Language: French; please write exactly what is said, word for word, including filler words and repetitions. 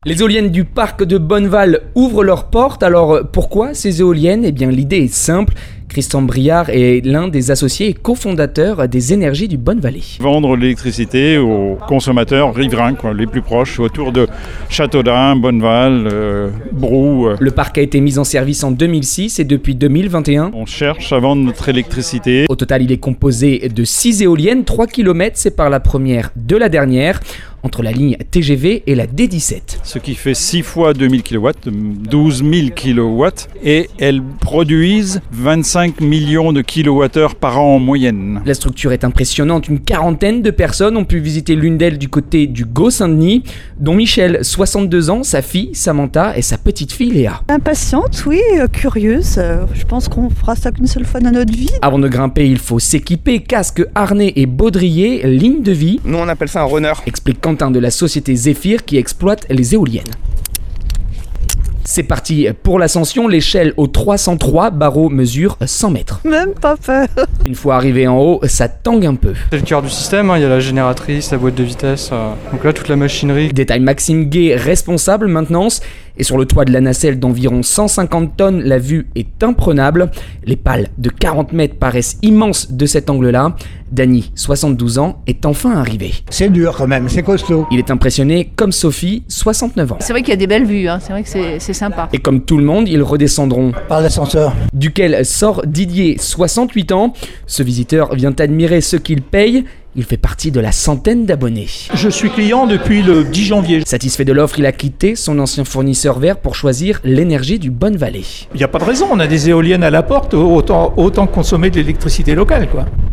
Les éoliennes du parc de Bonneval ouvrent leurs portes. Alors pourquoi ces éoliennes ? Eh bien l'idée est simple. Christian Briard est l'un des associés et cofondateurs des énergies du Bonnevalais. Vendre l'électricité aux consommateurs riverains, quoi, les plus proches, autour de Châteaudun, Bonneval, euh, Brou. Le parc a été mis en service en deux mille six et depuis deux mille vingt et un. On cherche à vendre notre électricité. Au total, il est composé de six éoliennes, trois kilomètres séparent la première de la dernière, entre la ligne T G V et la D dix-sept. Ce qui fait six fois deux mille kilowatts, douze mille kilowatts, et elles produisent vingt-cinq millions de kilowattheures par an en moyenne. La structure est impressionnante, une quarantaine de personnes ont pu visiter l'une d'elles du côté du Gau-Saint-Denis, dont Michel, soixante-deux ans, sa fille Samantha et sa petite fille Léa. Impatiente, oui, euh, curieuse, euh, je pense qu'on fera ça qu'une seule fois dans notre vie. Avant de grimper, il faut s'équiper, casque, harnais et baudrier, ligne de vie. Nous on appelle ça un runner. Explique Quentin de la société Zéphyr qui exploite les éoliennes. C'est parti pour l'ascension, l'échelle au trois cent trois barreaux mesure cent mètres. Même pas peur. Une fois arrivé en haut, ça tangue un peu. C'est le cœur du système, hein. Il y a la génératrice, la boîte de vitesse, euh, donc là toute la machinerie. Détail Maxime Gay, responsable maintenance. Et sur le toit de la nacelle d'environ cent cinquante tonnes, la vue est imprenable. Les pales de quarante mètres paraissent immenses de cet angle-là. Dany, soixante-douze ans, est enfin arrivé. C'est dur quand même, c'est costaud. Il est impressionné comme Sophie, soixante-neuf ans. C'est vrai qu'il y a des belles vues, hein. C'est vrai que c'est, c'est sympa. Et comme tout le monde, ils redescendront. Par l'ascenseur. Duquel sort Didier, soixante-huit ans. Ce visiteur vient admirer ce qu'il paye. Il fait partie de la centaine d'abonnés. Je suis client depuis le dix janvier. Satisfait de l'offre, il a quitté son ancien fournisseur vert pour choisir l'énergie du Bonnevalais. Il n'y a pas de raison, on a des éoliennes à la porte, autant, autant consommer de l'électricité locale, quoi.